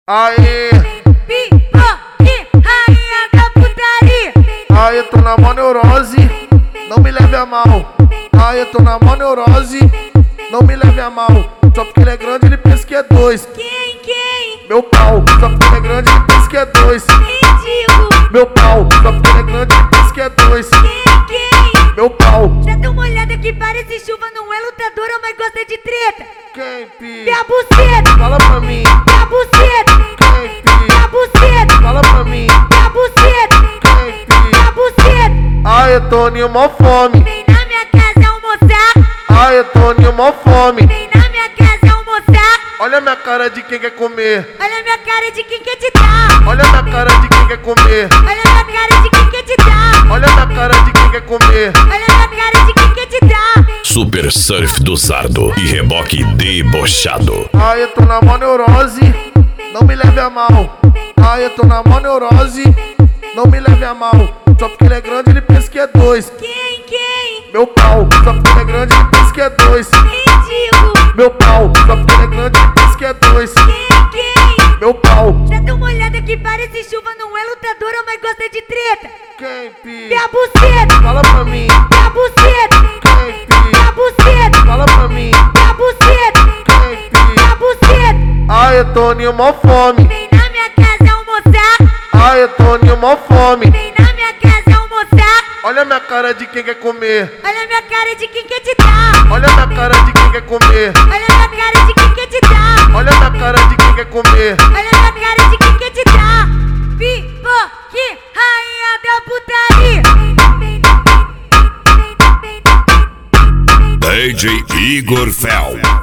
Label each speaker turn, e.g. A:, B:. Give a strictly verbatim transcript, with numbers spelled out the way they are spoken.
A: Aê,
B: Pipoque, rainha da putaria.
A: aê, tô na mó neurose, não me leve a mal. Aê, tô na mó neurose, não me leve a mal. Só porque ele é grande, ele pensa que é dois.
B: Quem, quem?
A: Meu pau, só porque ele é grande, ele pensa que é dois.
B: Ridículo.
A: Meu pau, só porque ele é grande, ele pensa que é dois.
B: Quem, quem?
A: Meu pau,
B: Dá uma olhada que parece chuva, não é lutadora, mas gosta de treta.
A: quem pi?
B: Minha buceta,
A: Fala pra mim,
B: minha buceta,
A: quem pi?
B: minha buceta,
A: Fala pra mim,
B: minha buceta,
A: quem pi?
B: minha buceta.
A: Aê, Toninho, mó fome.
B: Vem na minha casa almoçar,
A: Aê, Toninho, mó fome.
B: vem na minha casa almoçar.
A: Olha a minha cara de quem quer comer.
B: Olha minha cara de quem quer te dar.
A: Olha a minha cara de quem quer comer.
B: Olha minha cara de quem quer te dar.
A: Olha a minha cara de quem quer comer.
B: Olha minha cara de quem quer te dar.
C: Super Surf do Sardo e reboque debochado.
A: Aê, tô na mó neurose, não me leve a mal. Aê, tô na mó neurose, não me leve a mal. Só porque ele é grande, ele pensa que é dois.
B: Quem, quem?
A: Meu pau, só porque ele é grande, ele pensa que é dois.
B: Ridículo.
A: Meu pau, só porque ele é grande, ele pensa que é dois.
B: Quem, quem?
A: Meu pau,
B: Dá uma olhada que parece chuva, não é lutadora, mas gosta de treta.
A: quem pi?
B: Minha buceta,
A: Fala pra mim,
B: minha buceta,
A: quem pi?
B: minha buceta,
A: Fala pra mim,
B: minha buceta,
A: quem pi?
B: minha buceta.
A: Aê, Toninho, mó fome.
B: Vem na minha casa almoçar,
A: Aê, Toninho, mó fome.
B: vem na minha casa almoçar.
A: Olha a minha cara de quem quer comer.
B: Olha minha cara de quem quer te dar.
A: Olha a minha cara de quem quer comer.
B: Olha minha cara de quem quer te dar.
A: Olha a minha cara de quem quer comer.
B: Olha minha cara de quem quer te dar. Pipoque, rainha da putaria.
C: D J Igor Fel.